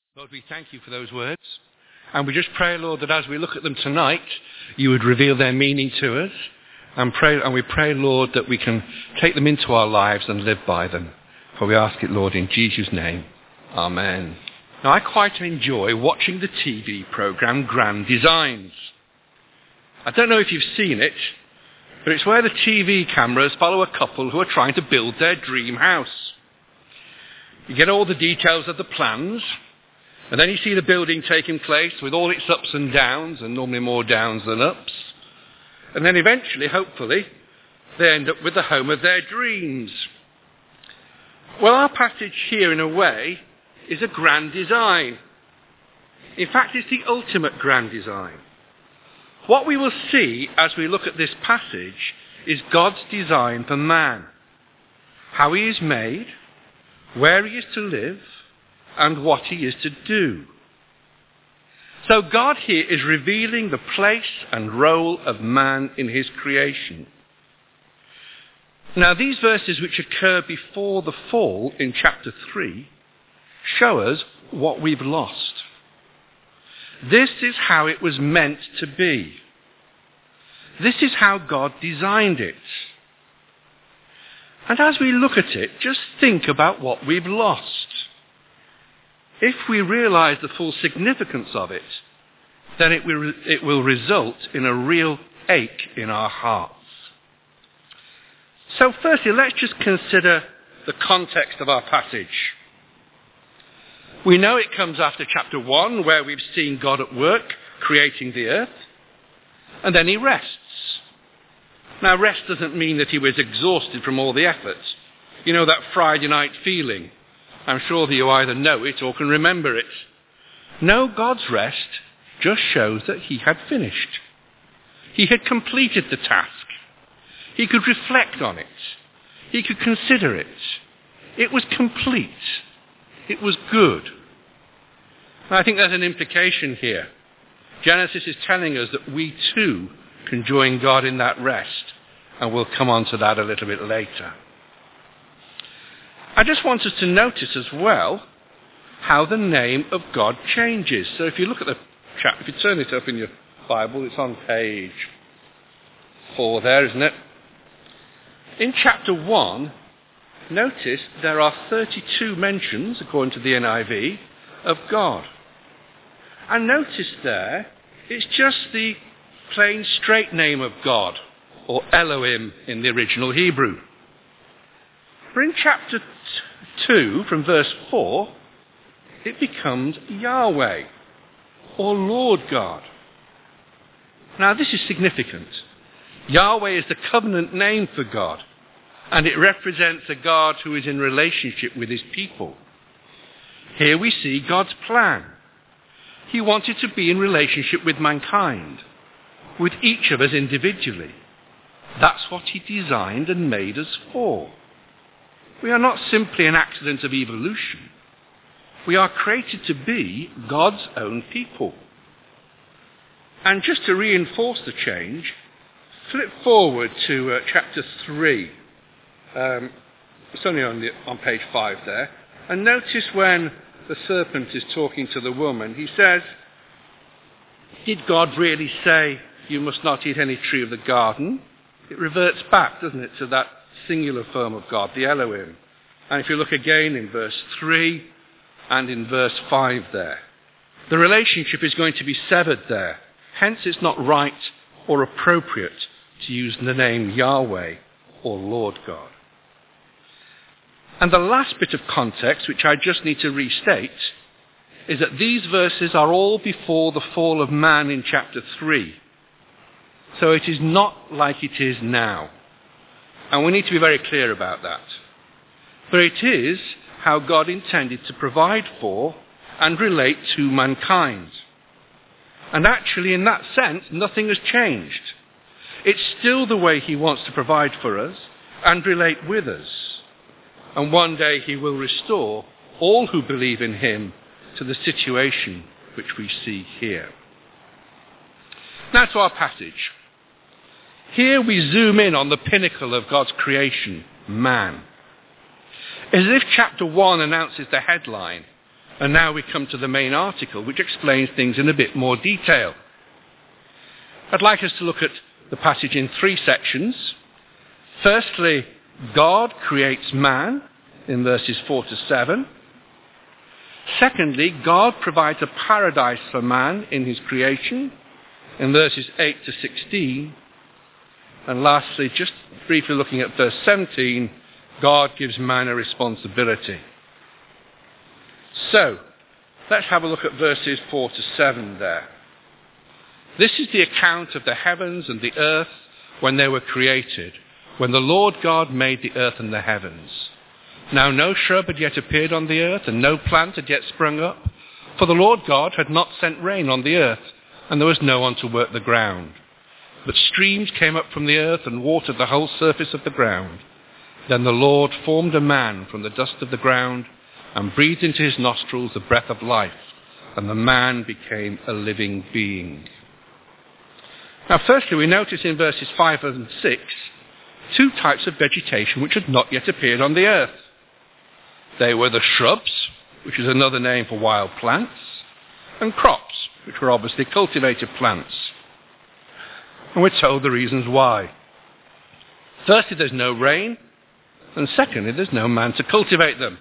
Lord, we thank you for those words. And we just pray, Lord, that as we look at them tonight, you would reveal their meaning to us. And we pray, Lord, that we can take them into our lives and live by them. For we ask it, Lord, in Jesus' name. Amen. Now, I quite enjoy watching the TV programme Grand Designs. I don't know if you've seen it, but it's where the TV cameras follow a couple who are trying to build their dream house. You get all the details of the plans, and then you see the building taking place with all its ups and downs, and normally more downs than ups. And then eventually, hopefully, they end up with the home of their dreams. Well, our passage here, in a way, is a grand design. In fact, it's the ultimate grand design. What we will see as we look at this passage is God's design for man. How he is made, where he is to live, and what he is to do. So God here is revealing the place and role of man in his creation. Now, these verses which occur before the fall in chapter 3 show us what we've lost. This is how it was meant to be. This is how God designed it. And as we look at it, just think about what we've lost. If we realize the full significance of it, then it will result in a real ache in our hearts. So firstly, let's just consider the context of our passage. We know it comes after chapter 1, where we've seen God at work creating the earth, and then he rests. Now, rest doesn't mean that he was exhausted from all the efforts. You know that Friday night feeling? I'm sure that you either know it or can remember it. No, God's rest just shows that he had finished. He had completed the task. He could reflect on it. He could consider it. It was complete. It was good. And I think there's an implication here. Genesis is telling us that we too can join God in that rest, and we'll come on to that a little bit later. I just want us to notice as well how the name of God changes. So if you look at the chapter, if you turn it up in your Bible, it's on page 4 there, isn't it? In chapter 1, notice there are 32 mentions, according to the NIV, of God. And notice there, it's just the plain straight name of God, or Elohim in the original Hebrew. But in chapter 2, from verse 4, it becomes Yahweh, or Lord God. Now this is significant. Yahweh is the covenant name for God, and it represents a God who is in relationship with his people. Here we see God's plan. He wanted to be in relationship with mankind, with each of us individually. That's what he designed and made us for. We are not simply an accident of evolution. We are created to be God's own people. And just to reinforce the change, flip forward to chapter 3. It's only on page 5 there. And notice when the serpent is talking to the woman, he says, did God really say you must not eat any tree of the garden? It reverts back, doesn't it, to that singular form of God, the Elohim. And if you look again in verse 3 and in verse 5 there, the relationship is going to be severed there. Hence it's not right or appropriate to use the name Yahweh or Lord God. And the last bit of context, which I just need to restate, is that these verses are all before the fall of man in chapter 3. So it is not like it is now. And we need to be very clear about that. But it is how God intended to provide for and relate to mankind. And actually, in that sense, nothing has changed. It's still the way he wants to provide for us and relate with us. And one day he will restore all who believe in him to the situation which we see here. Now to our passage. Here we zoom in on the pinnacle of God's creation, man. As if chapter 1 announces the headline, And now we come to the main article, which explains things in a bit more detail. I'd like us to look at the passage in 3 sections. Firstly, God creates man in verses 4 to 7. Secondly, God provides a paradise for man in his creation in verses 8 to 16. And lastly, just briefly looking at verse 17, God gives man a responsibility. So, let's have a look at verses 4 to 7 there. This is the account of the heavens and the earth when they were created, when the Lord God made the earth and the heavens. Now no shrub had yet appeared on the earth, and no plant had yet sprung up, for the Lord God had not sent rain on the earth, and there was no one to work the ground. But streams came up from the earth and watered the whole surface of the ground. Then the Lord formed a man from the dust of the ground, and breathed into his nostrils the breath of life, and the man became a living being. Now firstly, we notice in verses 5 and 6, 2 types of vegetation which had not yet appeared on the earth. They were the shrubs, which is another name for wild plants, and crops, which were obviously cultivated plants. And we're told the reasons why. Firstly, there's no rain, and secondly, there's no man to cultivate them.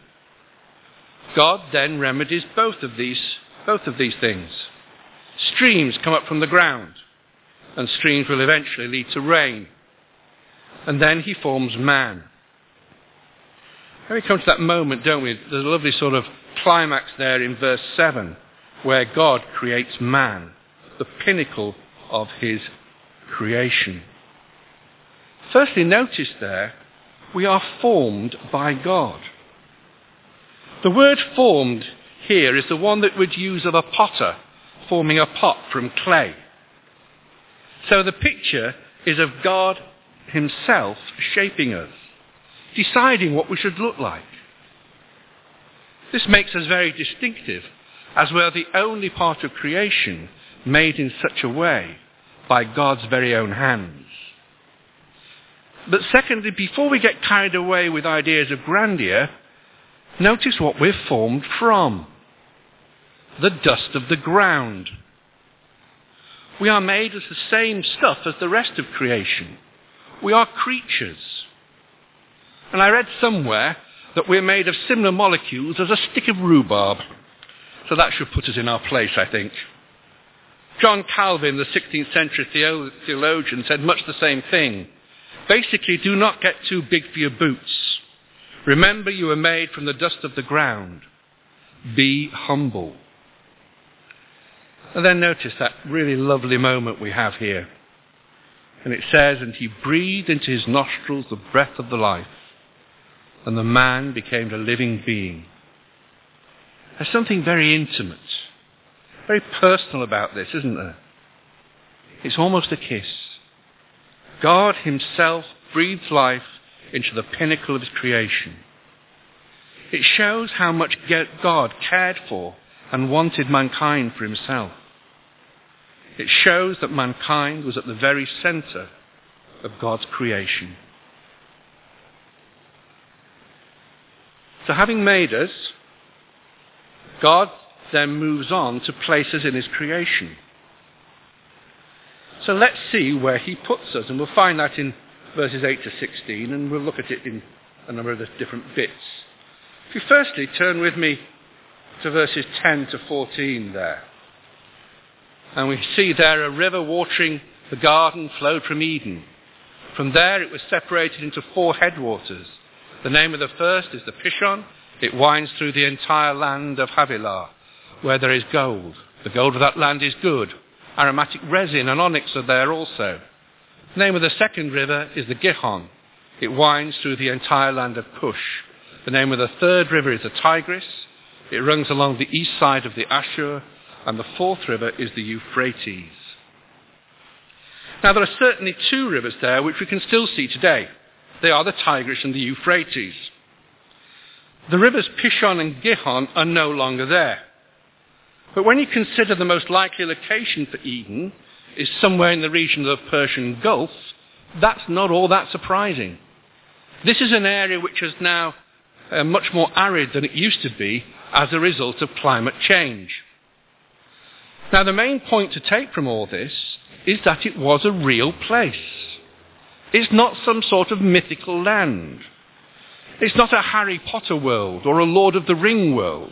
God then remedies both of these things. Streams come up from the ground, and streams will eventually lead to rain. And then he forms man. And we come to that moment, don't we? There's a lovely sort of climax there in verse 7, where God creates man, the pinnacle of his creation. Firstly, notice there, we are formed by God. The word formed here is the one that we'd use of a potter forming a pot from clay. So the picture is of God himself shaping us, deciding what we should look like. This makes us very distinctive, as we're the only part of creation made in such a way by God's very own hands. But secondly, before we get carried away with ideas of grandeur, notice what we're formed from. The dust of the ground. We are made of the same stuff as the rest of creation. We are creatures. And I read somewhere that we're made of similar molecules as a stick of rhubarb. So that should put us in our place, I think. John Calvin, the 16th century theologian, said much the same thing. Basically, do not get too big for your boots. Remember you were made from the dust of the ground. Be humble. And then notice that really lovely moment we have here. And it says, and he breathed into his nostrils the breath of the life, and the man became a living being. There's something very intimate, very personal about this, isn't there? It's almost a kiss. God himself breathes life into the pinnacle of his creation. It shows how much God cared for and wanted mankind for himself. It shows that mankind was at the very center of God's creation. So having made us, God then moves on to place us in his creation. So let's see where he puts us, and we'll find that in verses 8 to 16, and we'll look at it in a number of the different bits. If you firstly turn with me to verses 10 to 14 there. And we see there a river watering the garden flowed from Eden. From there it was separated into 4 headwaters. The name of the first is the Pishon. It winds through the entire land of Havilah, where there is gold. The gold of that land is good. Aromatic resin and onyx are there also. The name of the second river is the Gihon. It winds through the entire land of Cush. The name of the third river is the Tigris. It runs along the east side of the Ashur, and the fourth river is the Euphrates. Now there are certainly 2 rivers there which we can still see today. They are the Tigris and the Euphrates. The rivers Pishon and Gihon are no longer there. But when you consider the most likely location for Eden is somewhere in the region of the Persian Gulf, that's not all that surprising. This is an area which is now much more arid than it used to be as a result of climate change. Now, the main point to take from all this is that it was a real place. It's not some sort of mythical land. It's not a Harry Potter world or a Lord of the Ring world.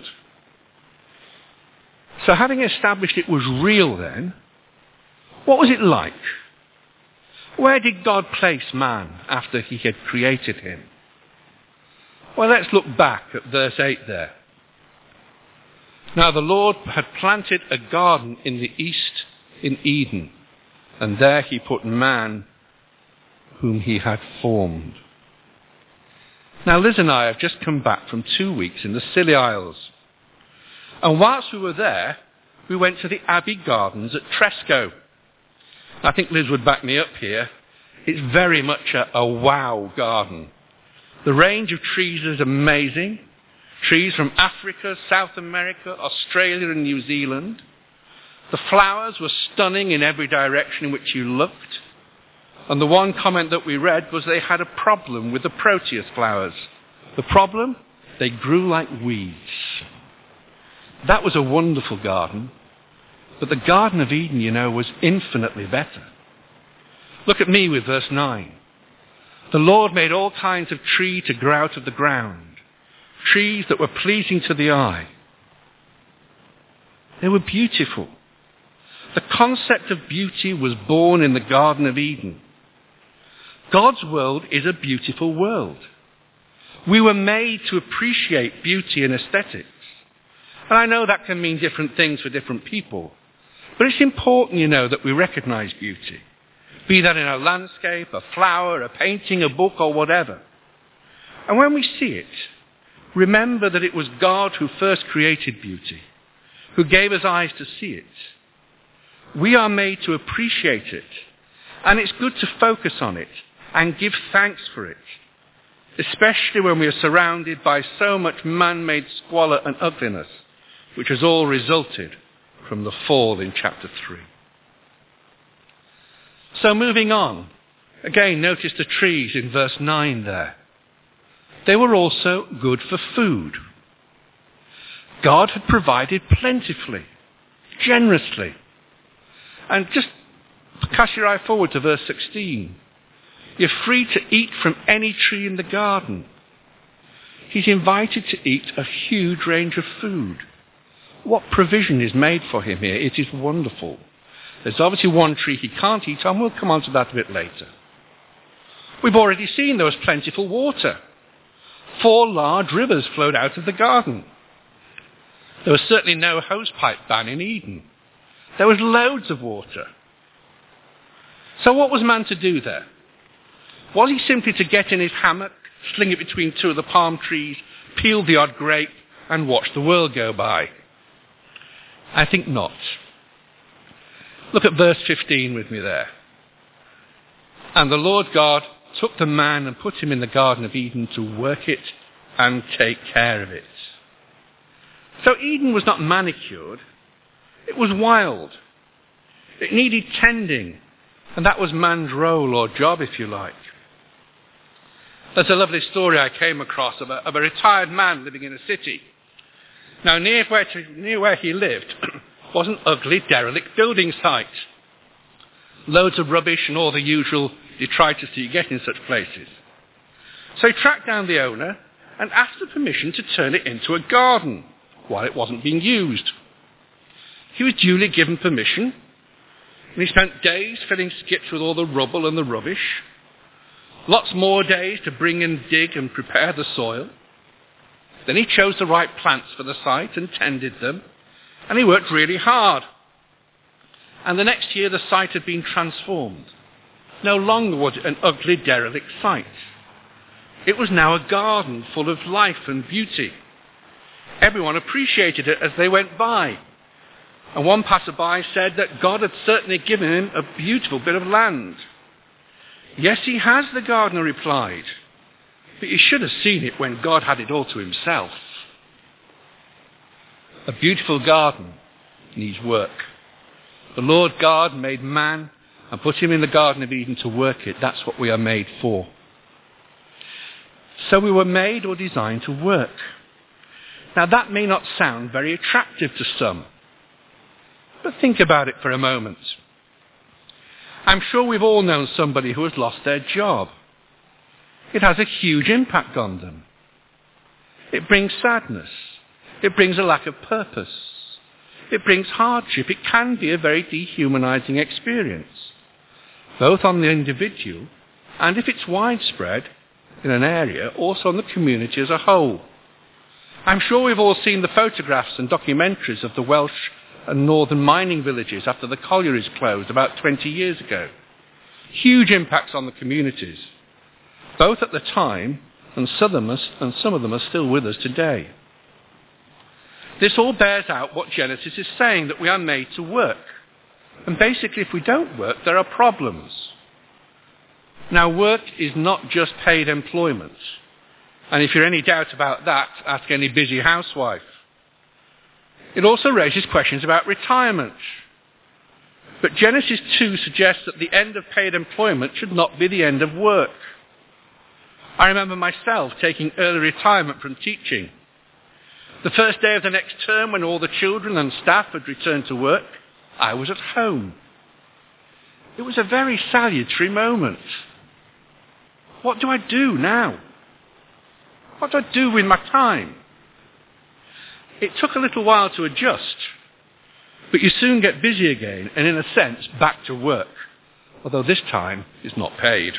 So having established it was real then, what was it like? Where did God place man after he had created him? Well, let's look back at verse 8 there. Now the Lord had planted a garden in the east in Eden, and there he put man whom he had formed. Now Liz and I have just come back from 2 weeks in the Scilly Isles. And whilst we were there, we went to the Abbey Gardens at Tresco. I think Liz would back me up here. It's very much a wow garden. The range of trees is amazing. Trees from Africa, South America, Australia and New Zealand. The flowers were stunning in every direction in which you looked. And the one comment that we read was they had a problem with the Proteus flowers. The problem? They grew like weeds. That was a wonderful garden. But the Garden of Eden, you know, was infinitely better. Look at me with verse 9. The Lord made all kinds of tree to grow out of the ground, trees that were pleasing to the eye. They were beautiful. The concept of beauty was born in the Garden of Eden. God's world is a beautiful world. We were made to appreciate beauty and aesthetics. And I know that can mean different things for different people. But it's important, you know, that we recognize beauty. Be that in a landscape, a flower, a painting, a book, or whatever. And when we see it, remember that it was God who first created beauty, who gave us eyes to see it. We are made to appreciate it. And it's good to focus on it and give thanks for it, especially when we are surrounded by so much man-made squalor and ugliness, which has all resulted from the fall in chapter 3. So moving on, again notice the trees in verse 9 there. They were also good for food. God had provided plentifully, generously. And just cast your eye forward to verse 16. You're free to eat from any tree in the garden. He's invited to eat a huge range of food. What provision is made for him here? It is wonderful. There's obviously one tree he can't eat on. We'll come on to that a bit later. We've already seen there was plentiful water. 4 large rivers flowed out of the garden. There was certainly no hosepipe ban in Eden. There was loads of water. So what was man to do there? Was he simply to get in his hammock, sling it between 2 of the palm trees, peel the odd grape, and watch the world go by? I think not. Look at verse 15 with me there. And the Lord God took the man and put him in the Garden of Eden to work it and take care of it. So Eden was not manicured. It was wild. It needed tending. And that was man's role or job, if you like. There's a lovely story I came across of a retired man living in a city. Now, near where he lived was an ugly, derelict building site. Loads of rubbish and all the usual detritus that you get in such places. So he tracked down the owner and asked for permission to turn it into a garden while it wasn't being used. He was duly given permission, and he spent days filling skips with all the rubble and the rubbish. Lots more days to bring and dig and prepare the soil. Then he chose the right plants for the site and tended them, and he worked really hard. And the next year the site had been transformed. No longer was it an ugly, derelict site. It was now a garden full of life and beauty. Everyone appreciated it as they went by. And one passerby said that God had certainly given him a beautiful bit of land. Yes, he has, the gardener replied. But you should have seen it when God had it all to himself. A beautiful garden needs work. The Lord God made man and put him in the Garden of Eden to work it. That's what we are made for. So we were made or designed to work. Now that may not sound very attractive to some, but think about it for a moment. I'm sure we've all known somebody who has lost their job. It has a huge impact on them. It brings sadness. It brings a lack of purpose. It brings hardship. It can be a very dehumanizing experience, both on the individual and, if it's widespread in an area, also on the community as a whole. I'm sure we've all seen the photographs and documentaries of the Welsh and northern mining villages after the collieries closed about 20 years ago. Huge impacts on the communities, both at the time, and some of them are still with us today. This all bears out what Genesis is saying, that we are made to work. And basically, if we don't work, there are problems. Now, work is not just paid employment. And if you're any doubt about that, ask any busy housewife. It also raises questions about retirement. But Genesis 2 suggests that the end of paid employment should not be the end of work. I remember myself taking early retirement from teaching. The first day of the next term, when all the children and staff had returned to work, I was at home. It was a very salutary moment. What do I do now? What do I do with my time? It took a little while to adjust, but you soon get busy again and, in a sense, back to work, although this time it's not paid.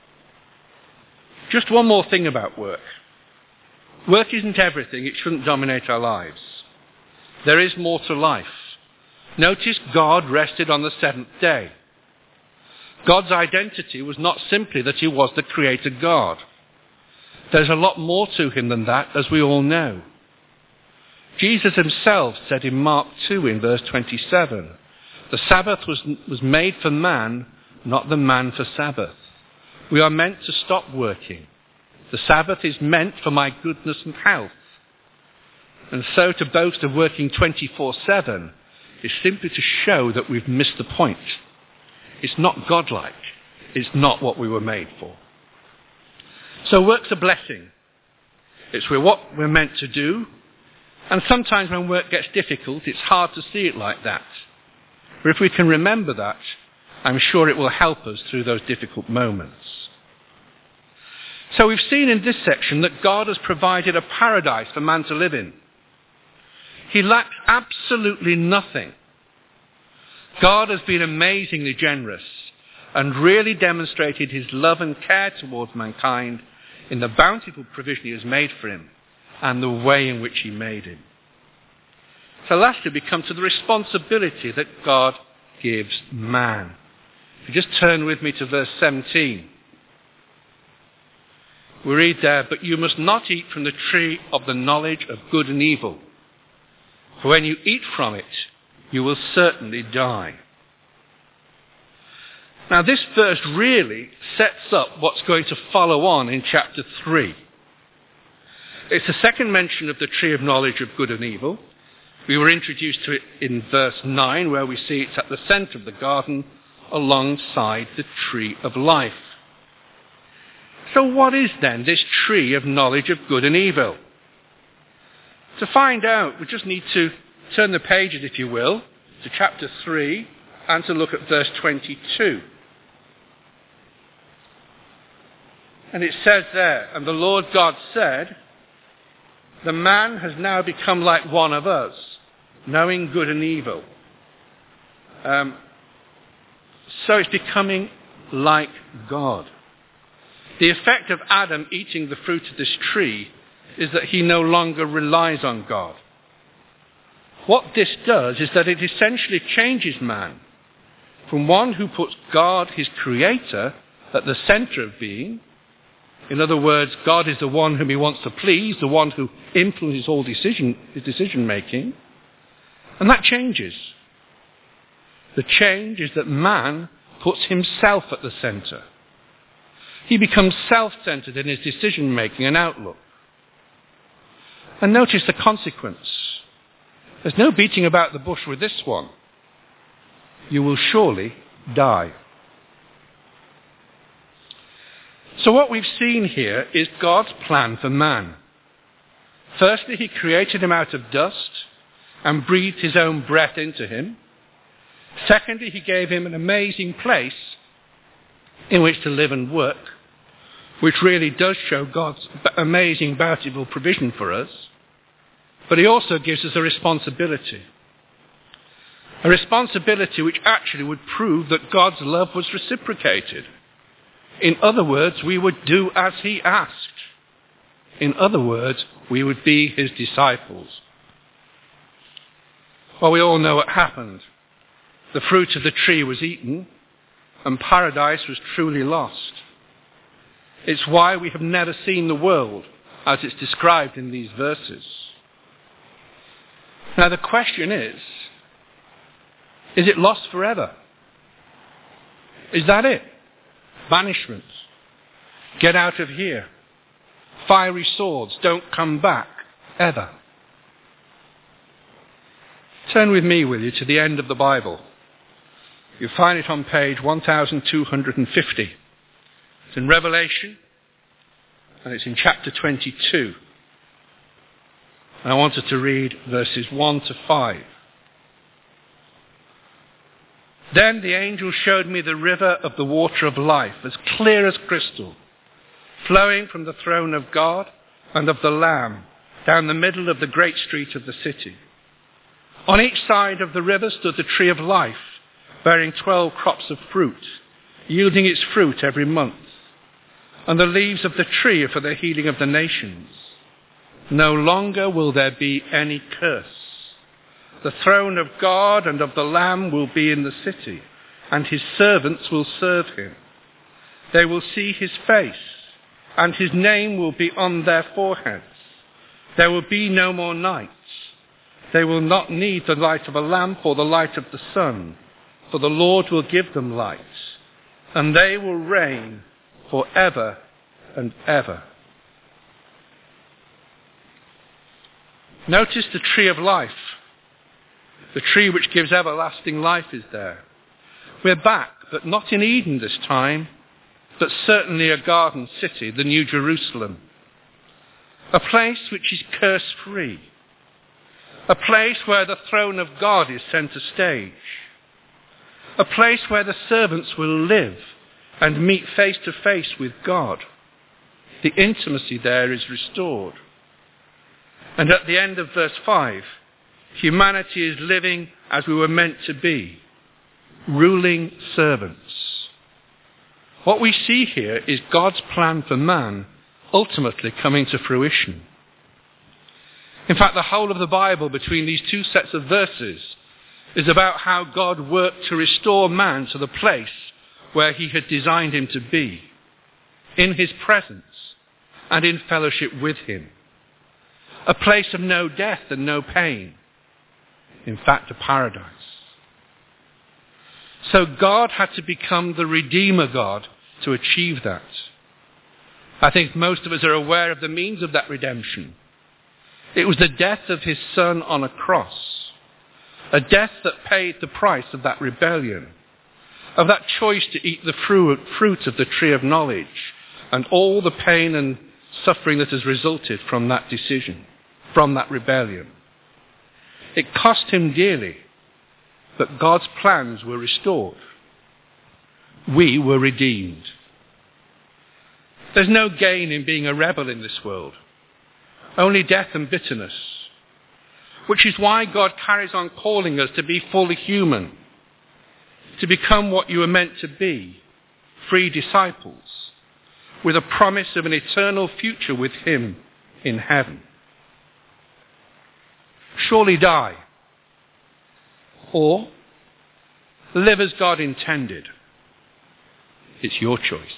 Just one more thing about work. Work isn't everything. It shouldn't dominate our lives. There is more to life. Notice God rested on the seventh day. God's identity was not simply that he was the creator God. There's a lot more to him than that, as we all know. Jesus himself said in Mark 2 in verse 27, the Sabbath was made for man, not the man for Sabbath. We are meant to stop working. The Sabbath is meant for my goodness and health. And so to boast of working 24/7 is simply to show that we've missed the point. It's not godlike. It's not what we were made for. So work's a blessing. It's what we're meant to do. And sometimes when work gets difficult, it's hard to see it like that. But if we can remember that, I'm sure it will help us through those difficult moments. So we've seen in this section that God has provided a paradise for man to live in. He lacks absolutely nothing. God has been amazingly generous and really demonstrated his love and care towards mankind in the bountiful provision he has made for him and the way in which he made him. So lastly, we come to the responsibility that God gives man. If you just turn with me to verse 17. We read there, but you must not eat from the tree of the knowledge of good and evil. For when you eat from it, you will certainly die. Now this verse really sets up what's going to follow on in chapter 3. It's the second mention of the tree of knowledge of good and evil. We were introduced to it in verse 9, where we see it's at the centre of the garden alongside the tree of life. So what is then this tree of knowledge of good and evil? To find out, we just need to turn the pages, if you will, to chapter 3 and to look at verse 22. And it says there, and the Lord God said, the man has now become like one of us, knowing good and evil. So it's becoming like God. The effect of Adam eating the fruit of this tree is that he no longer relies on God. What this does is that it essentially changes man from one who puts God, his creator, at the center of being. In other words, God is the one whom he wants to please, the one who influences all his decision making. And that changes. The change is that man puts himself at the center. He becomes self-centered in his decision-making and outlook. And notice the consequence. There's no beating about the bush with this one. You will surely die. So what we've seen here is God's plan for man. Firstly, he created him out of dust and breathed his own breath into him. Secondly, he gave him an amazing place in which to live and work, which really does show God's amazing, bountiful provision for us. But he also gives us a responsibility which actually would prove that God's love was reciprocated. In other words, we would do as he asked. In other words, we would be his disciples. Well, we all know what happened. The fruit of the tree was eaten, and paradise was truly lost. It's why we have never seen the world as it's described in these verses. Now the question is it lost forever? Is that it? Banishment. Get out of here. Fiery swords, don't come back, ever. Turn with me, will you, to the end of the Bible. You find it on page 1250. It's in Revelation, and it's in chapter 22. And I wanted to read verses 1 to 5. Then the angel showed me the river of the water of life, as clear as crystal, flowing from the throne of God and of the Lamb, down the middle of the great street of the city. On each side of the river stood the tree of life, bearing 12 crops of fruit, yielding its fruit every month. And the leaves of the tree are for the healing of the nations. No longer will there be any curse. The throne of God and of the Lamb will be in the city, and his servants will serve him. They will see his face, and his name will be on their foreheads. There will be no more night. They will not need the light of a lamp or the light of the sun, for the Lord will give them light, and they will reign forever and ever. Notice the tree of life. The tree which gives everlasting life is there. We're back, but not in Eden this time, but certainly a garden city, the New Jerusalem. A place which is curse-free. A place where the throne of God is centre stage. A place where the servants will live and meet face to face with God. The intimacy there is restored. And at the end of verse 5, humanity is living as we were meant to be, ruling servants. What we see here is God's plan for man ultimately coming to fruition. In fact, the whole of the Bible between these two sets of verses is about how God worked to restore man to the place where he had designed him to be, in his presence and in fellowship with him. A place of no death and no pain. In fact, a paradise. So God had to become the Redeemer God to achieve that. I think most of us are aware of the means of that redemption. It was the death of his Son on a cross. A death that paid the price of that rebellion, of that choice to eat the fruit of the tree of knowledge, and all the pain and suffering that has resulted from that decision, from that rebellion. It cost him dearly, but God's plans were restored. We were redeemed. There's no gain in being a rebel in this world, only death and bitterness, which is why God carries on calling us to be fully human, to become what you were meant to be, free disciples, with a promise of an eternal future with him in heaven. Surely die, or live as God intended. It's your choice.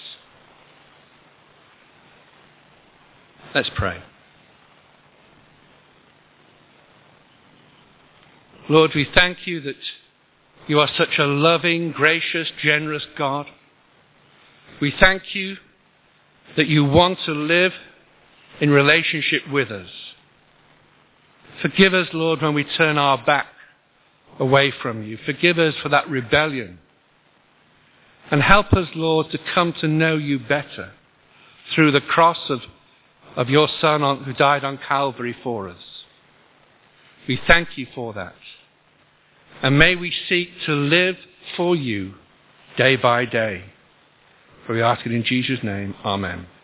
Let's pray. Lord, we thank you that you are such a loving, gracious, generous God. We thank you that you want to live in relationship with us. Forgive us, Lord, when we turn our back away from you. Forgive us for that rebellion. And help us, Lord, to come to know you better through the cross of of your Son who died on Calvary for us. We thank you for that. And may we seek to live for you day by day. For we ask it in Jesus' name. Amen.